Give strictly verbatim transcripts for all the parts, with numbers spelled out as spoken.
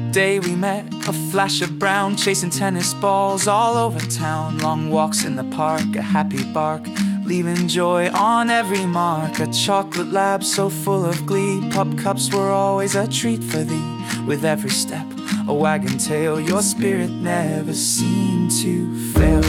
day we met, a flash of brown, chasing tennis balls all over town. Long walks in the park, a happy bark, leaving joy on every mark. A chocolate lab so full of glee, pop cups were always a treat for thee. With every step, a wagon tail, your spirit never seemed to fail.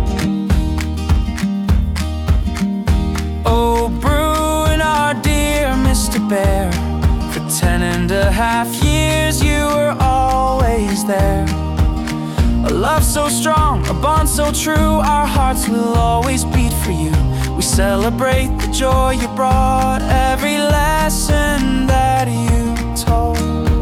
Oh, Bruin, our dear Mister Bear, for ten and a half years you were always there. A love so strong, a bond so true, our hearts will always beat for you. We celebrate the joy you brought, every lesson that you taught.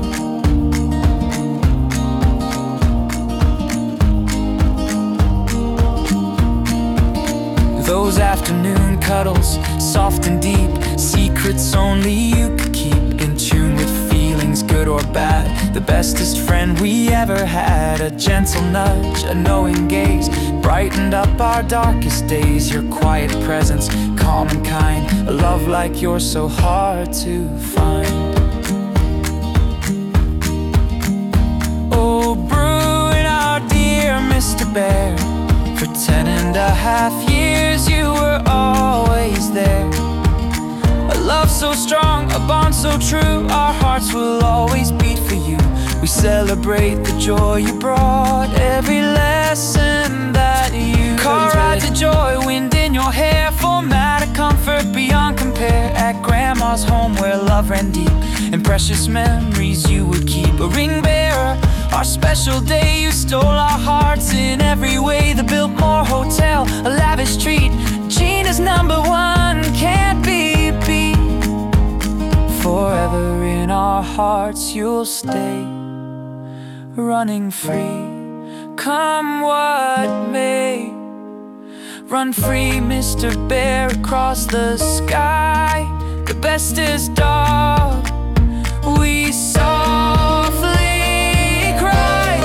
Those afternoon cuddles, soft and deep, secrets only you could keep. In tune with feelings, good or bad, the bestest friend we ever had. A gentle nudge, a knowing gaze, brightened up our darkest days. Your quiet presence, calm and kind, a love like yours so hard to find. Oh, Bruin, our dear Mister Bear, for ten and a half years you were always there. A love so strong, a bond so true, our hearts will always beat for you. We celebrate the joy you brought, every lesson that you car ride to joy, wind in your hair, format a comfort beyond compare. At grandma's home where love ran deep, and precious memories you would keep. A ring bearer, our special day, you stole our hearts in every way. The Biltmore Hotel, a lavish treat, Gina's number one, can't be beat. Forever in our hearts you'll stay, running free, come what may. Run free, Mister Bear, across the sky. The bestest dog, we softly cry.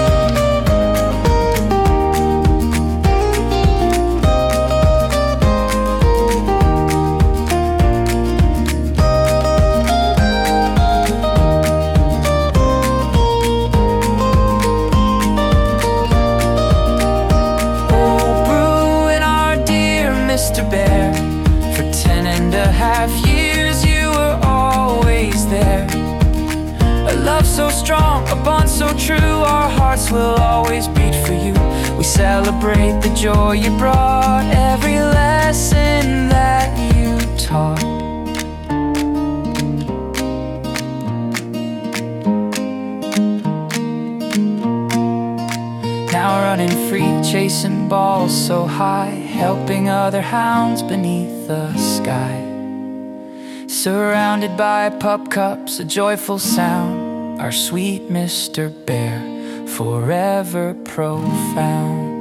Oh, Bruin, our dear Mister Bear, for ten and a half years you were always there. A love so strong, a bond so true, our hearts will always beat for you. We celebrate the joy you brought, every lesson that you taught. Now running free, chasing balls so high, helping other hounds beneath the sky. Surrounded by pup cups, a joyful sound, our sweet Mister Bear, forever profound.